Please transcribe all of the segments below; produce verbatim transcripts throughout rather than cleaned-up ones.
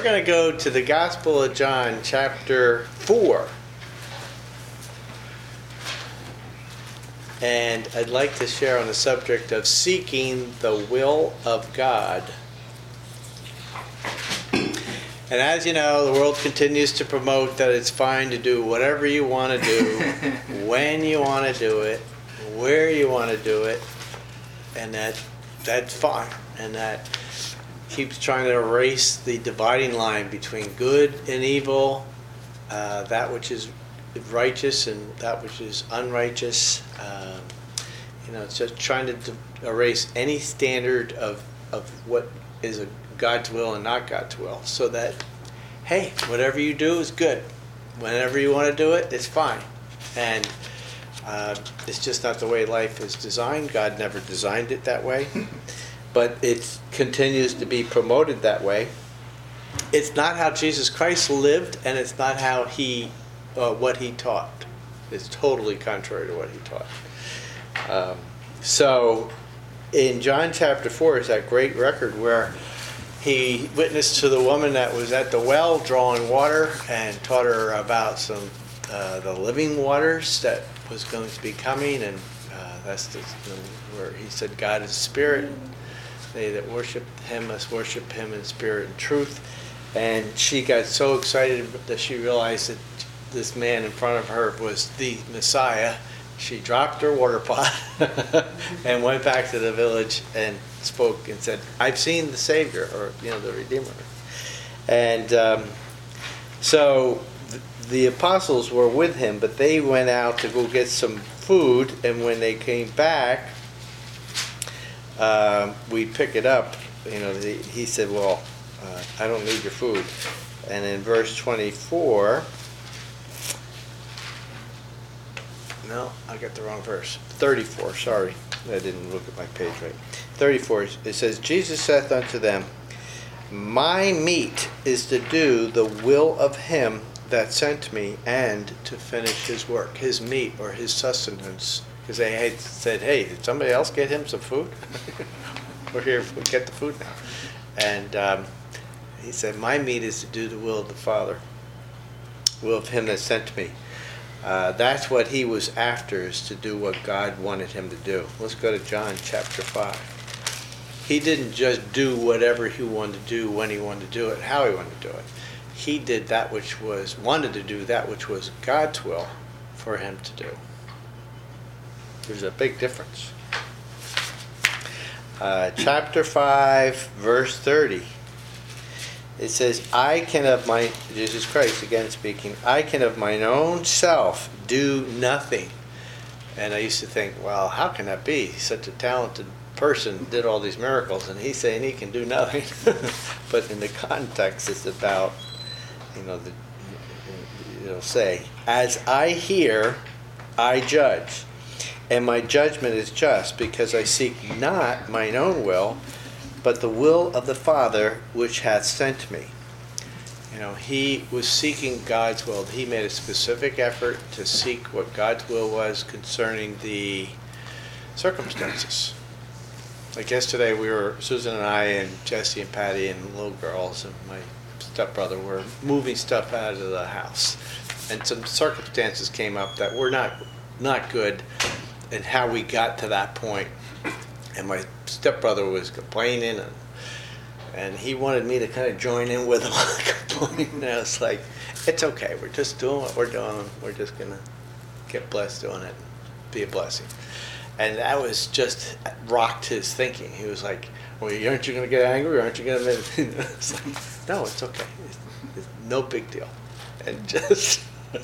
we're going to go to the Gospel of John, chapter four. And I'd like to share on the subject of seeking the will of God. And as you know, the world continues to promote that it's fine to do whatever you want to do, when you want to do it, where you want to do it, and that that's fine. And that keeps trying to erase the dividing line between good and evil, uh, that which is righteous and that which is unrighteous. Um, you know, it's just trying to d- erase any standard of of what is a God's will and not God's will, so that, hey, whatever you do is good. Whenever you want to do it, it's fine. And uh, it's just not the way life is designed. God never designed it that way. But it continues to be promoted that way. It's not how Jesus Christ lived, and it's not how he, uh, what he taught. It's totally contrary to what he taught. Um, so, in John chapter four is that great record where he witnessed to the woman that was at the well drawing water and taught her about some uh, the living waters that was going to be coming, and uh, that's the, where he said God is spirit. They that worship him must worship him in spirit and truth. And she got so excited that she realized that this man in front of her was the Messiah. She dropped her water pot and went back to the village and spoke and said, I've seen the Savior, or, you know, the Redeemer. And um, so th- the apostles were with him, but they went out to go get some food, and when they came back, um, we pick it up. You know, the, he said, well, uh, I don't need your food. And in verse twenty-four, no, I got the wrong verse. thirty-four, sorry. I didn't look at my page right. thirty-four, it says, Jesus saith unto them, my meat is to do the will of him that sent me, and to finish his work. His meat, or his sustenance. Because they had said, hey, did somebody else get him some food? We're here, we get the food now. And um, he said, my meat is to do the will of the Father, will of him that sent me. Uh, that's what he was after, is to do what God wanted him to do. Let's go to John chapter five. He didn't just do whatever he wanted to do, when he wanted to do it, how he wanted to do it. He did that which was, wanted to do that which was God's will for him to do. There's a big difference. Uh, chapter five, verse thirty. It says, I can of my, Jesus Christ again speaking, I can of mine own self do nothing. And I used to think, well, how can that be? Such a talented person did all these miracles, and he's saying he can do nothing. But in the context, it's about, you know, the, it'll say, as I hear, I judge. And my judgment is just, because I seek not mine own will, but the will of the Father which hath sent me. You know, he was seeking God's will. He made a specific effort to seek what God's will was concerning the circumstances. Like yesterday, we were, Susan and I and Jesse and Patty and the little girls and my stepbrother were moving stuff out of the house. And some circumstances came up that were not not good, and how we got to that point. And my stepbrother was complaining, and and he wanted me to kind of join in with him complaining. And I was like, it's okay, we're just doing what we're doing. We're just going to get blessed doing it, be a blessing. And that was just rocked his thinking. He was like, well, aren't you going to get angry, or aren't you going to... It's like, no, it's okay. It's, it's no big deal. And just...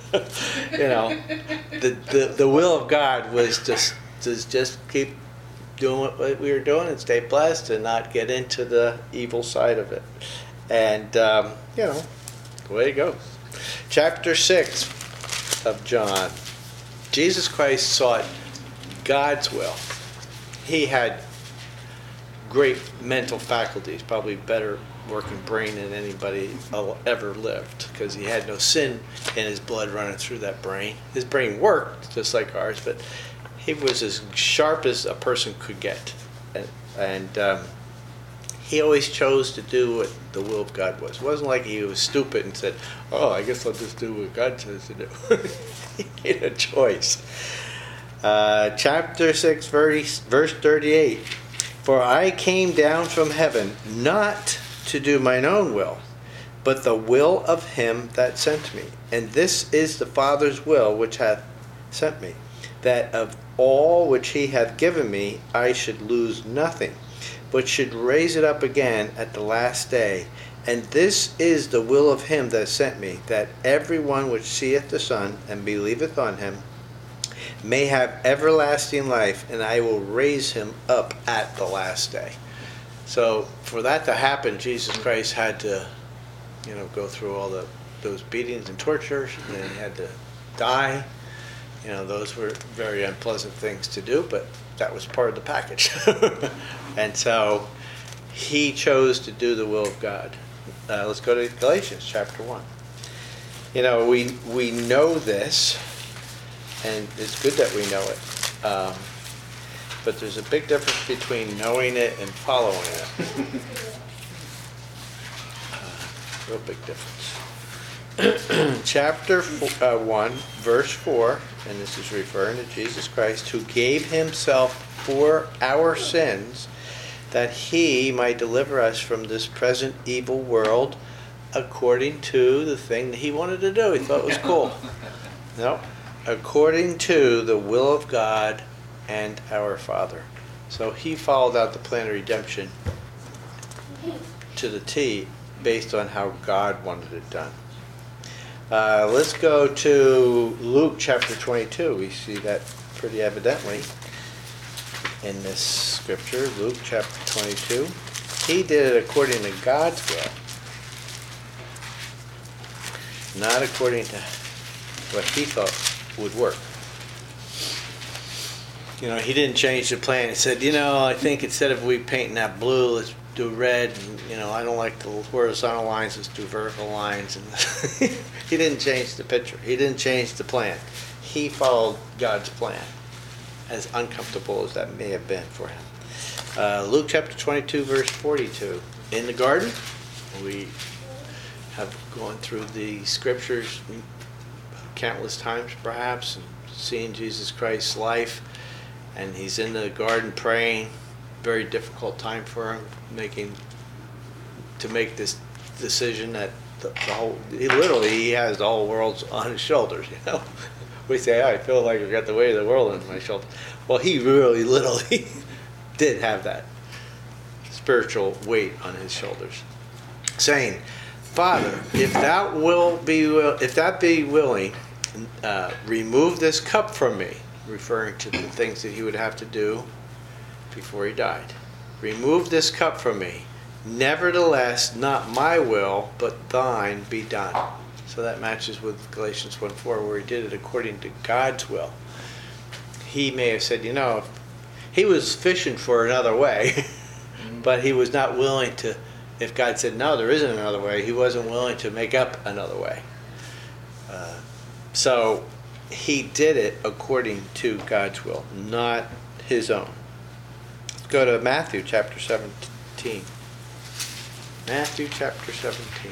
you know, the, the the will of God was just to just keep doing what we were doing and stay blessed and not get into the evil side of it. And, um, you know, the way it goes. Chapter six of John. Jesus Christ sought God's will. He had great mental faculties, probably better working brain than anybody ever lived, because he had no sin in his blood running through that brain. His brain worked just like ours, but he was as sharp as a person could get. And, and um, he always chose to do what the will of God was. It wasn't like he was stupid and said, oh, I guess I'll just do what God says to do. He made a choice. Uh, chapter six, verse, verse thirty-eight. For I came down from heaven not to do mine own will, but the will of him that sent me. And this is the Father's will which hath sent me, that of all which he hath given me I should lose nothing, but should raise it up again at the last day. And this is the will of him that sent me, that every one which seeth the Son and believeth on him may have everlasting life, and I will raise him up at the last day. So for that to happen, Jesus Christ had to, you know, go through all the those beatings and tortures, and then he had to die. You know, those were very unpleasant things to do, but that was part of the package. And so he chose to do the will of God. Uh, let's go to Galatians chapter one. You know, we we know this, and it's good that we know it. Um, but there's a big difference between knowing it and following it. Uh, real big difference. Chapter four, uh, one, verse four, and this is referring to Jesus Christ, who gave himself for our sins, that he might deliver us from this present evil world, according to the thing that he wanted to do. He thought it was cool. No, according to the will of God and our Father. So he followed out the plan of redemption to the T, based on how God wanted it done. Uh, let's go to Luke chapter twenty-two. We see that pretty evidently in this scripture. Luke chapter twenty-two. He did it according to God's will, not according to what he thought would work. You know, he didn't change the plan. He said, you know, I think instead of we painting that blue, let's do red. And, you know, I don't like the horizontal lines, let's do vertical lines. And he didn't change the picture. He didn't change the plan. He followed God's plan, as uncomfortable as that may have been for him. Uh, Luke chapter twenty-two, verse forty-two. In the garden, we have gone through the scriptures countless times perhaps, and seen Jesus Christ's life. And he's in the garden praying. Very difficult time for him, making to make this decision that the, the whole he literally he has the whole world on his shoulders. You know, we say, oh, I feel like I've got the weight of the world on my shoulders. Well, he really literally did have that spiritual weight on his shoulders, saying, Father, if thou will be will, if that be willing, uh, remove this cup from me. Referring to the things that he would have to do before he died. Remove this cup from me. Nevertheless, not my will, but thine be done. So that matches with Galatians one four, where he did it according to God's will. He may have said, you know, he was fishing for another way, but he was not willing to, if God said, no, there isn't another way, he wasn't willing to make up another way. Uh, so, he did it according to God's will, not his own. Let's go to Matthew chapter seventeen. Matthew chapter seventeen.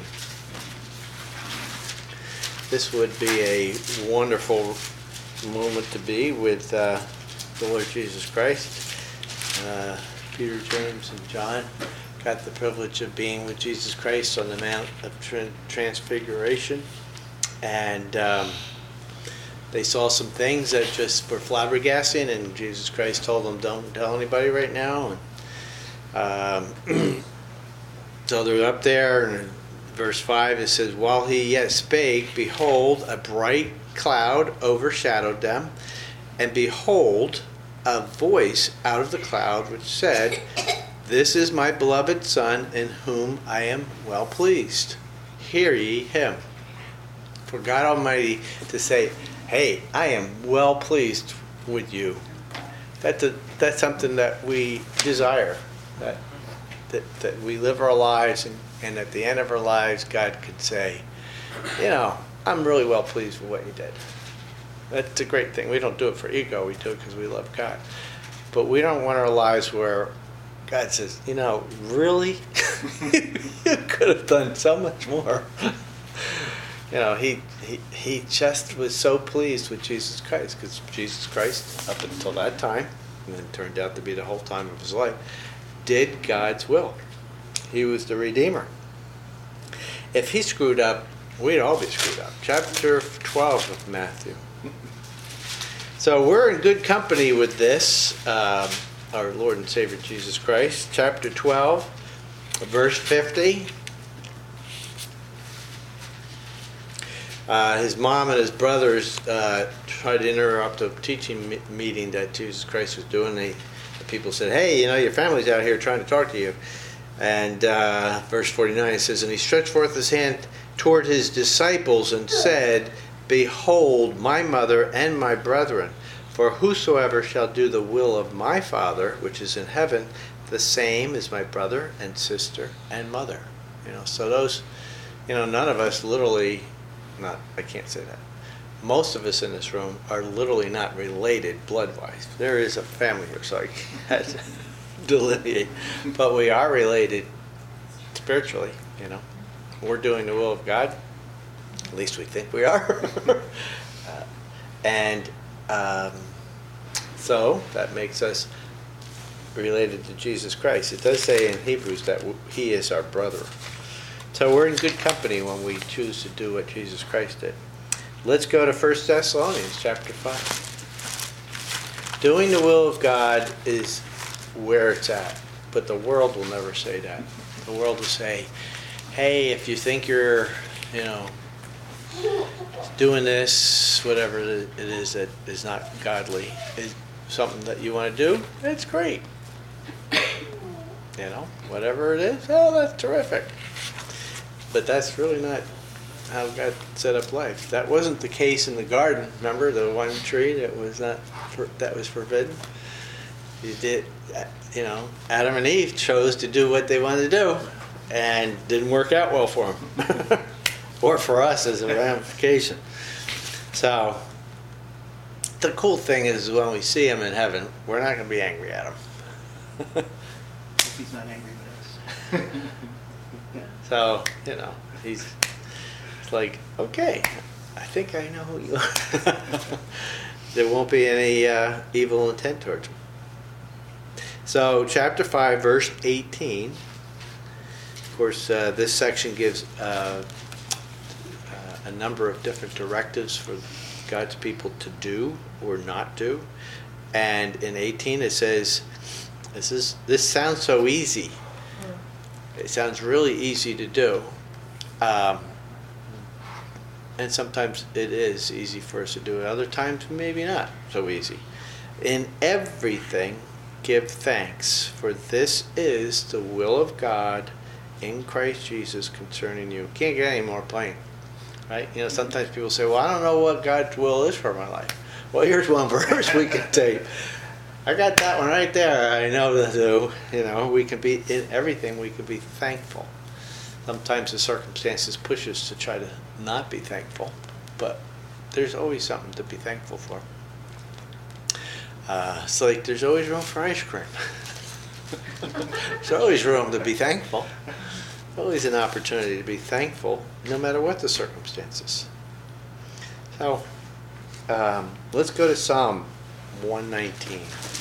This would be a wonderful moment to be with uh, the Lord Jesus Christ. Uh, Peter, James, and John got the privilege of being with Jesus Christ on the Mount of Tran- Transfiguration. And um, they saw some things that just were flabbergasting, and Jesus Christ told them, don't tell anybody right now. And um, so they're up there, and in verse five it says, while he yet spake, behold, a bright cloud overshadowed them, and behold, a voice out of the cloud which said, this is my beloved Son, in whom I am well pleased. Hear ye him. For God Almighty to say, hey, I am well pleased with you. That's a, that's something that we desire. That that, that we live our lives, and, and at the end of our lives, God could say, you know, I'm really well pleased with what you did. That's a great thing. We don't do it for ego. We do it because we love God. But we don't want our lives where God says, you know, really? You could have done so much more. You know, he, he he just was so pleased with Jesus Christ, because Jesus Christ, up until that time, and then turned out to be the whole time of his life, did God's will. He was the Redeemer. If he screwed up, we'd all be screwed up. Chapter twelve of Matthew. So we're in good company with this, um, our Lord and Savior Jesus Christ. Chapter twelve, verse fifty. Uh, his mom and his brothers uh, tried to interrupt a teaching me- meeting that Jesus Christ was doing. They, the people said, hey, you know, your family's out here trying to talk to you. And uh, verse forty-nine, it says, and he stretched forth his hand toward his disciples and said, behold, my mother and my brethren, for whosoever shall do the will of my Father, which is in heaven, the same is my brother and sister and mother. You know, so those, you know, none of us literally... Not, I can't say that. Most of us in this room are literally not related blood-wise. There is a family here, so I can't delineate. But we are related spiritually, you know. We're doing the will of God. At least we think we are. uh, and um, so that makes us related to Jesus Christ. It does say in Hebrews that he is our brother. So we're in good company when we choose to do what Jesus Christ did. Let's go to First Thessalonians chapter five. Doing the will of God is where it's at, but the world will never say that. The world will say, hey, if you think you're, you know, doing this, whatever it is that is not godly, is something that you want to do, it's great. You know, whatever it is, oh, that's terrific. But that's really not how God set up life. That wasn't the case in the garden. Remember the one tree that was not for, that was forbidden? You did, you know, Adam and Eve chose to do what they wanted to do, and didn't work out well for them, or for us as a ramification. So the cool thing is, when we see him in heaven, we're not going to be angry at him. He's not angry with us. So, you know, he's it's like, okay, I think I know who you are. There won't be any uh, evil intent towards him. So, chapter five, verse eighteen. Of course, uh, this section gives uh, uh, a number of different directives for God's people to do or not do. And in eighteen, it says, this is this sounds so easy. It sounds really easy to do. Um, and sometimes it is easy for us to do it. Other times, maybe not so easy. In everything, give thanks, for this is the will of God in Christ Jesus concerning you. Can't get any more plain, right? You know, sometimes people say, well, I don't know what God's will is for my life. Well, here's one verse we can take. I got that one right there. I know to do. You know, we can be in everything. We can be thankful. Sometimes the circumstances push us to try to not be thankful, but there's always something to be thankful for. Uh, it's like there's always room for ice cream. There's always room to be thankful. There's always an opportunity to be thankful, no matter what the circumstances. So, um, let's go to Psalm one nineteen.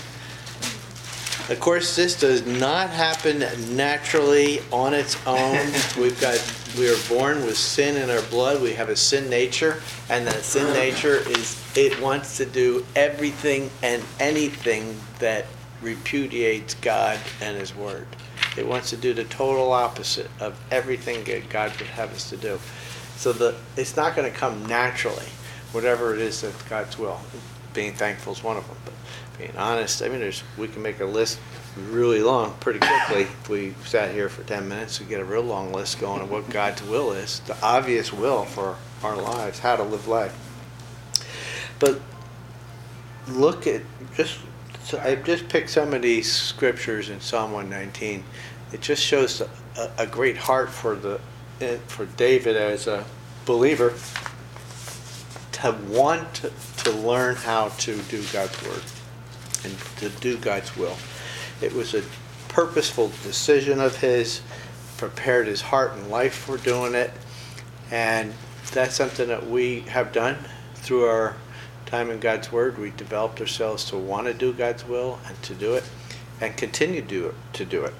Of course, this does not happen naturally on its own. We've got, we are born with sin in our blood. We have a sin nature, and that sin nature is, it wants to do everything and anything that repudiates God and His Word. It wants to do the total opposite of everything that God would have us to do. So the, it's not going to come naturally, whatever it is that's God's will. Being thankful is one of them, but being honest, I mean, there's, we can make a list really long pretty quickly. If we sat here for ten minutes, we get a real long list going of what God's will is, the obvious will for our lives, how to live life. But look at, just, so I just picked some of these scriptures in Psalm one nineteen. It just shows a, a great heart for the for David as a believer to want to, to learn how to do God's word and to do God's will. It was a purposeful decision of his, prepared his heart and life for doing it. And that's something that we have done through our time in God's Word. We developed ourselves to want to do God's will and to do it and continue to do it. To do it.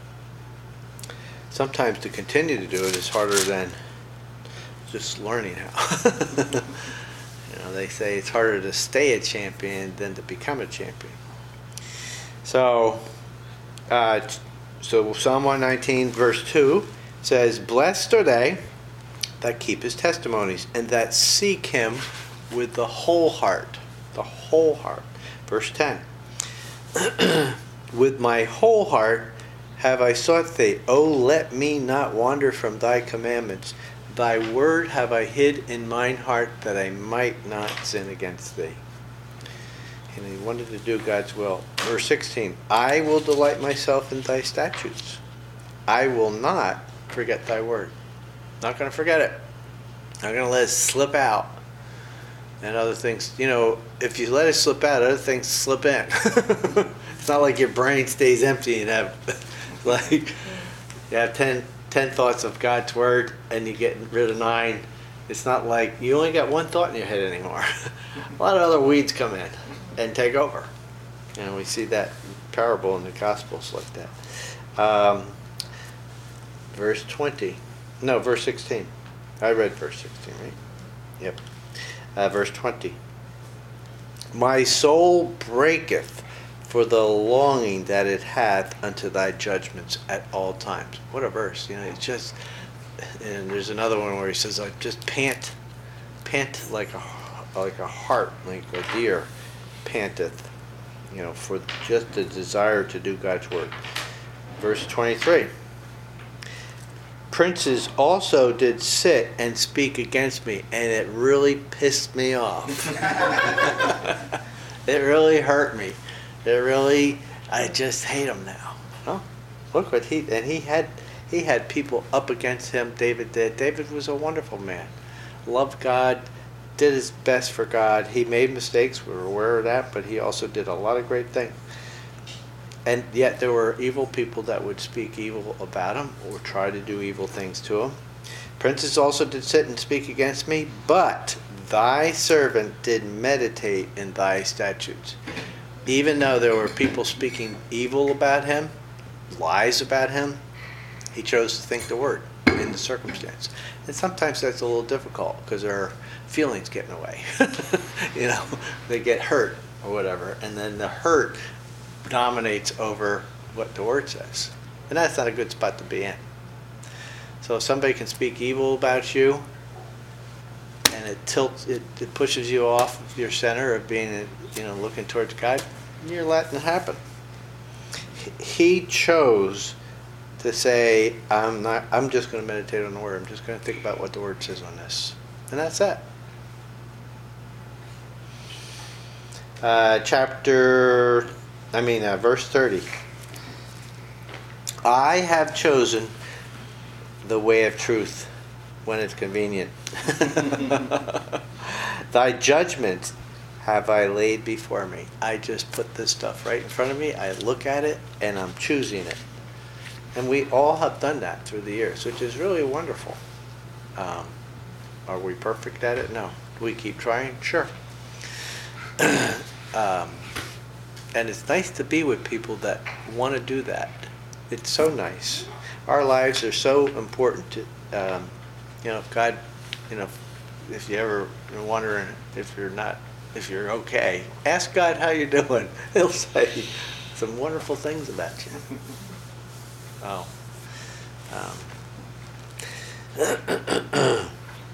Sometimes to continue to do it is harder than just learning how. You know, they say it's harder to stay a champion than to become a champion. So, uh, so Psalm one nineteen verse two says, "Blessed are they that keep his testimonies and that seek him with the whole heart." The whole heart. Verse ten. "With my whole heart have I sought thee. O let me not wander from thy commandments. Thy word have I hid in mine heart, that I might not sin against thee." And he wanted to do God's will. Verse sixteen. "I will delight myself in thy statutes. I will not forget thy word." Not going to forget it. Not going to let it slip out. And other things, you know, if you let it slip out, other things slip in. It's not like your brain stays empty and have, like, you have ten, ten thoughts of God's word and you get rid of nine. It's not like you only got one thought in your head anymore. A lot of other weeds come in and take over. And we see that parable in the Gospels like that. Um, verse twenty. No, verse sixteen. I read verse sixteen, right? Yep. Uh, verse twenty. "My soul breaketh for the longing that it hath unto thy judgments at all times." What a verse. You know, it's just, and there's another one where he says, "I just pant, pant like a, like a hart, like a deer panteth," you know, for just the desire to do God's work. Verse twenty-three. "Princes also did sit and speak against me, and it really pissed me off." It really hurt me. It really, I just hate him now. Oh, look what he, and he had, he had people up against him. David did. David was a wonderful man. Loved God, did his best for God. He made mistakes, we were aware of that, but he also did a lot of great things. And yet there were evil people that would speak evil about him or try to do evil things to him. "Princes also did sit and speak against me, but thy servant did meditate in thy statutes." Even though there were people speaking evil about him, lies about him, he chose to think the word in the circumstance. And sometimes that's a little difficult because our feelings get in the way. You know, they get hurt or whatever, and then the hurt dominates over what the word says. And that's not a good spot to be in. So if somebody can speak evil about you and it tilts, it, it pushes you off your center of being, you know, looking towards God, you're letting it happen. He chose to say, I'm not, I'm just going to meditate on the word. I'm just going to think about what the word says on this. And that's it. Uh, chapter, I mean, uh, verse thirty. "I have chosen the way of truth when it's convenient. Thy judgment have I laid before me." I just put this stuff right in front of me. I look at it and I'm choosing it. And we all have done that through the years, which is really wonderful. Um, are we perfect at it? No. Do we keep trying? Sure. um, and it's nice to be with people that want to do that. It's so nice. Our lives are so important to, um, you know, if God, you know, if you ever are wondering if you're not, if you're okay, ask God how you're doing. He'll say some wonderful things about you. Oh. Um.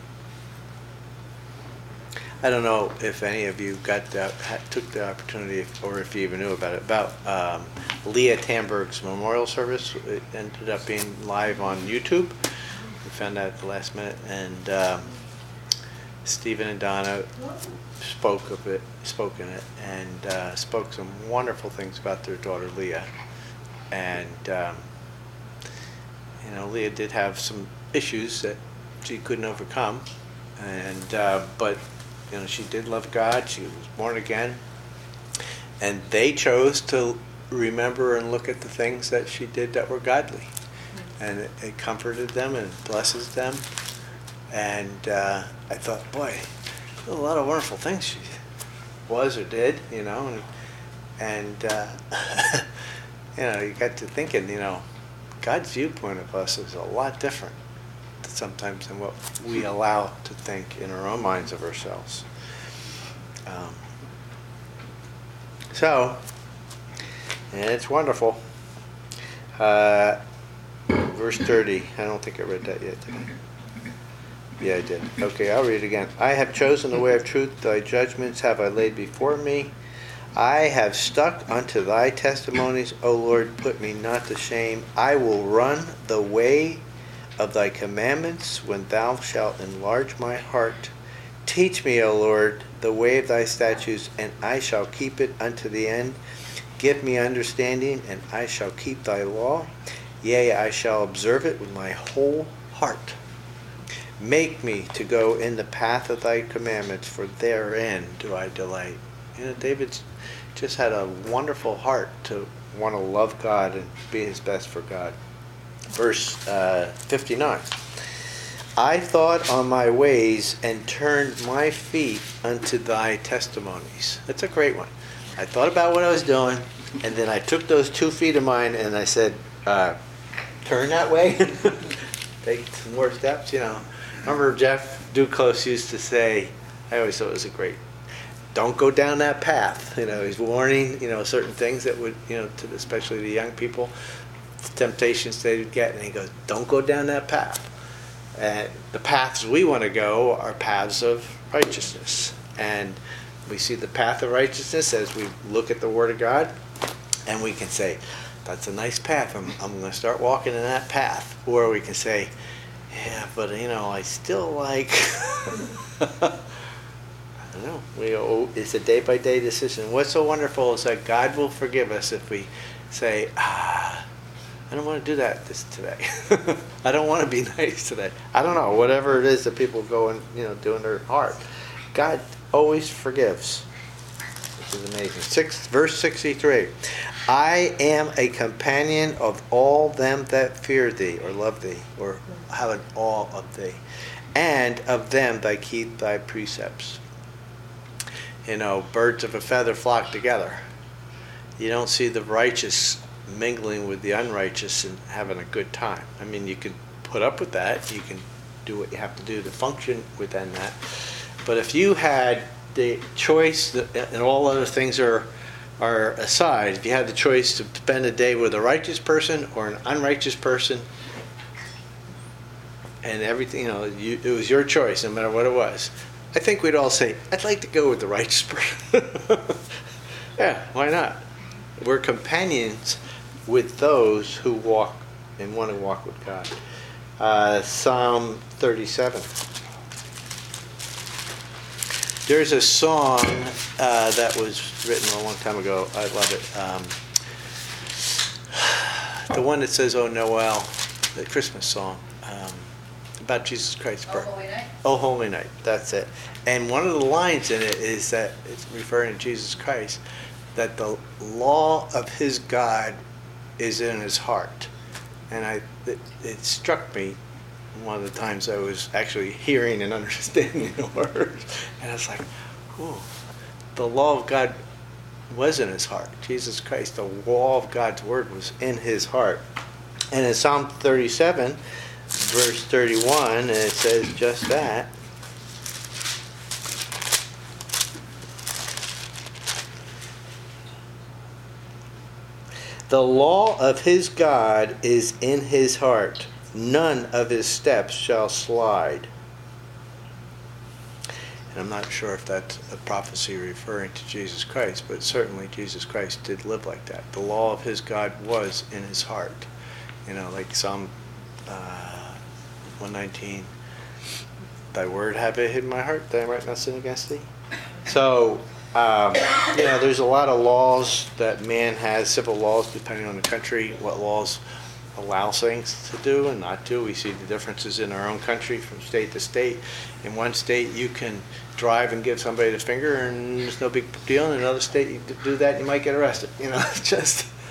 I don't know if any of you got the, took the opportunity, or if you even knew about it, about um, Leah Tamberg's memorial service. It ended up being live on YouTube. We found out at the last minute, and um, Stephen and Donna spoke of it, spoke in it, and uh, spoke some wonderful things about their daughter Leah. And um, you know, Leah did have some issues that she couldn't overcome, and uh, but. You know, she did love God. She was born again. And they chose to remember and look at the things that she did that were godly. And it, it comforted them and blesses them. And uh, I thought, boy, a lot of wonderful things she was or did, you know. And, and uh, you know, you got to thinking, you know, God's viewpoint of us is a lot different sometimes than what we allow to think in our own minds of ourselves. Um, so, and it's wonderful. Uh, verse thirty. I don't think I read that yet, did I? Yeah, I did. Okay, I'll read it again. I have chosen the way of truth. Thy judgments have I laid before me. I have stuck unto thy testimonies. O Lord, put me not to shame. I will run the way of thy commandments when thou shalt enlarge my heart. Teach me, O Lord, the way of thy statutes, and I shall keep it unto the end. Give me understanding, and I shall keep thy law. Yea, I shall observe it with my whole heart. Make me to go in the path of thy commandments, for therein do I delight. You know, David's just had a wonderful heart to want to love God and be his best for God. Verse uh, fifty-nine. I thought on my ways and turned my feet unto thy testimonies. That's a great one. I thought about what I was doing, and then I took those two feet of mine and I said, uh, turn that way. Take some more steps, you know. I remember Jeff Duclos used to say, I always thought it was a great, don't go down that path. You know, he's warning, you know, certain things that would, you know, to especially the young people, temptations they would get, and he goes, don't go down that path. And the paths we want to go are paths of righteousness. And we see the path of righteousness as we look at the Word of God, and we can say, that's a nice path. I'm, I'm going to start walking in that path. Or we can say, yeah, but, you know, I still like... I don't know. We, oh, it's a day-by-day decision. What's so wonderful is that God will forgive us if we say, ah, I don't want to do that this today. I don't want to be nice today. I don't know, whatever it is that people go and, you know, do in their heart. God always forgives, which is amazing. Six, verse sixty-three. I am a companion of all them that fear thee, or love thee, or have an awe of thee, and of them that keep thy precepts. You know, birds of a feather flock together. You don't see the righteous mingling with the unrighteous and having a good time. I mean, you can put up with that. You can do what you have to do to function within that. But if you had the choice, and all other things are are aside, if you had the choice to spend a day with a righteous person or an unrighteous person, and everything, you know, you, it was your choice, no matter what it was, I think we'd all say, I'd like to go with the righteous person. Yeah, why not? We're companions with those who walk and want to walk with God. Uh, Psalm thirty-seven. There's a song uh, that was written a long time ago. I love it. Um, the one that says, "Oh Noel," the Christmas song um, about Jesus Christ's birth. Oh Holy Night. Oh Holy Night. That's it. And one of the lines in it is that it's referring to Jesus Christ, that the law of his God is in his heart. And I, it, it struck me one of the times I was actually hearing and understanding the words. And I was like, oh, the law of God was in his heart. Jesus Christ, the law of God's word was in his heart. And in Psalm thirty-seven, verse thirty-one, and it says just that. The law of his God is in his heart. None of his steps shall slide. And I'm not sure if that's a prophecy referring to Jesus Christ, but certainly Jesus Christ did live like that. The law of his God was in his heart. You know, like Psalm uh, one nineteen, thy word have I hid in my heart, that I might not sin against thee. So, Um, you know, there's a lot of laws that man has, civil laws, depending on the country, what laws allow things to do and not do. We see the differences in our own country from state to state. In one state, you can drive and give somebody the finger and there's no big deal. In another state, you do that, you might get arrested. You know, it's just,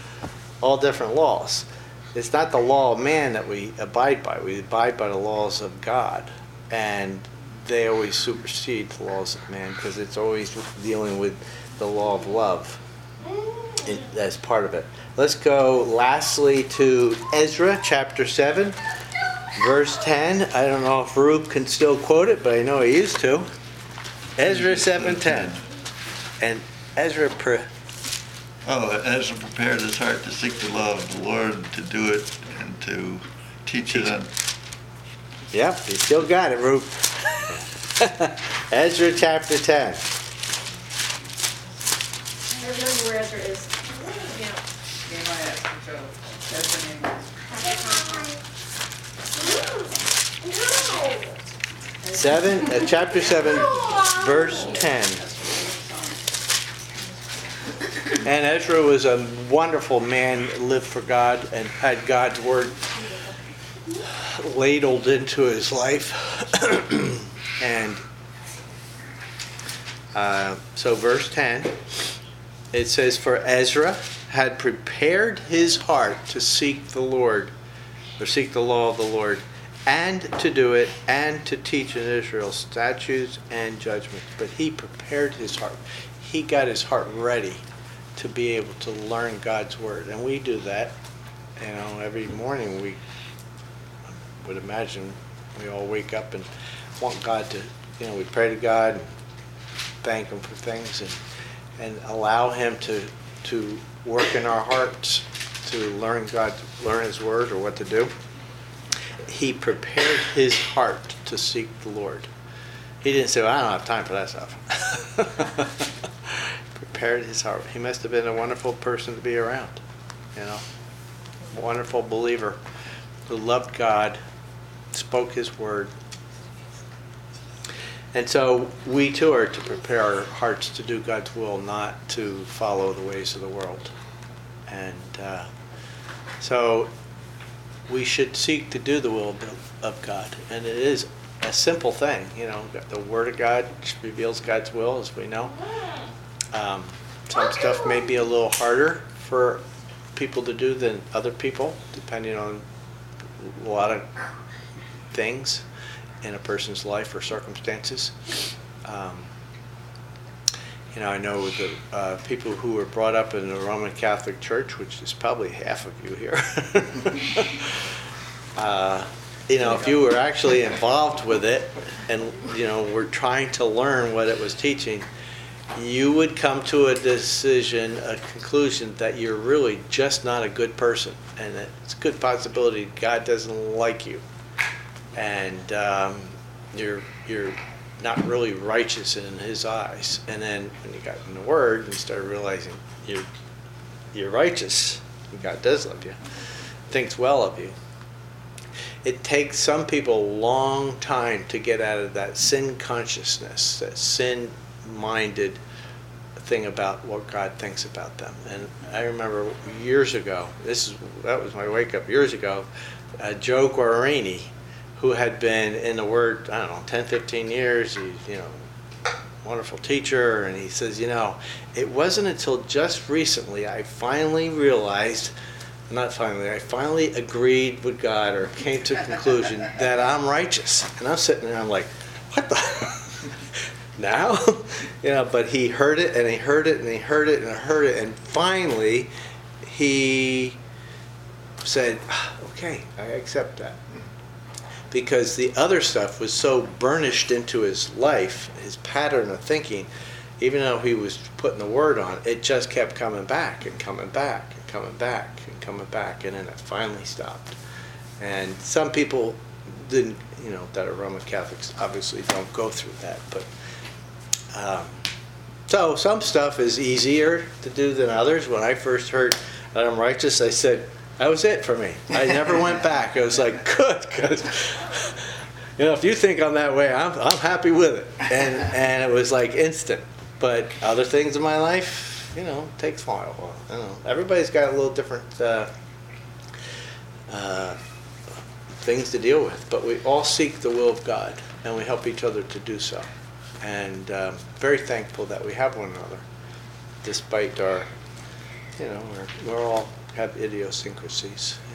all different laws. It's not the law of man that we abide by. We abide by the laws of God. And they always supersede the laws of man because it's always dealing with the law of love it, as part of it. Let's go lastly to Ezra chapter seven, verse ten. I don't know if Rube can still quote it, but I know he used to. Ezra seven ten. And Ezra... Pre- Oh, Ezra prepared his heart to seek the law of the Lord, to do it, and to teach it. On... Yep, you still got it, Rube. Ezra chapter ten. I don't know where Ezra is. Yeah. Nehemiah, so that's the name. Seven, uh, chapter seven, verse ten. And Ezra was a wonderful man, lived for God, and had God's word ladled into his life. And uh, so verse ten, it says, "For Ezra had prepared his heart to seek the Lord, or seek the law of the Lord, and to do it, and to teach in Israel statutes and judgments." But he prepared his heart. He got his heart ready to be able to learn God's word. And we do that. You know, every morning we would imagine we all wake up and want God to, you know, we pray to God and thank him for things and and allow him to to work in our hearts to learn God, learn his word or what to do. He prepared his heart to seek the Lord. He didn't say, well, I don't have time for that stuff. Prepared his heart. He must have been a wonderful person to be around, you know, a wonderful believer who loved God, spoke his word. And so we too are to prepare our hearts to do God's will, not to follow the ways of the world. And uh, so we should seek to do the will of God. And it is a simple thing, you know, the Word of God reveals God's will, as we know. Um, some stuff may be a little harder for people to do than other people, depending on a lot of things in a person's life or circumstances. Um, you know, I know the uh, people who were brought up in the Roman Catholic Church, which is probably half of you here. uh, you know, if you were actually involved with it and, you know, were trying to learn what it was teaching, you would come to a decision, a conclusion that you're really just not a good person. And it's a good possibility God doesn't like you. And um, you're you're not really righteous in his eyes. And then when you got in the Word, you started realizing you're you're righteous. And God does love you, thinks well of you. It takes some people a long time to get out of that sin consciousness, that sin-minded thing about what God thinks about them. And I remember years ago, this is that was my wake-up years ago, uh, Joe Guarini, who had been in the Word, I don't know, ten, fifteen years, he's, you know, wonderful teacher, and he says, you know, it wasn't until just recently I finally realized, not finally, I finally agreed with God or came to a conclusion that I'm righteous. And I'm sitting there, I'm like, what the? Now? You know, but he heard it, and he heard it, and he heard it, and he heard it, and finally he said, okay, I accept that. Because the other stuff was so burnished into his life, his pattern of thinking, even though he was putting the Word on, it just kept coming back and coming back and coming back and coming back, and then it finally stopped. And some people didn't, you know, that are Roman Catholics obviously don't go through that. But um, so some stuff is easier to do than others. When I first heard that I'm righteous, I said, that was it for me. I never went back. I was like, good, because, you know, if you think I'm that way, I'm I'm happy with it. And and it was like instant. But other things in my life, you know, takes a while. I don't know. Everybody's got a little different uh, uh, things to deal with. But we all seek the will of God, and we help each other to do so. And um, very thankful that we have one another, despite our, you know, we're, we're all have idiosyncrasies.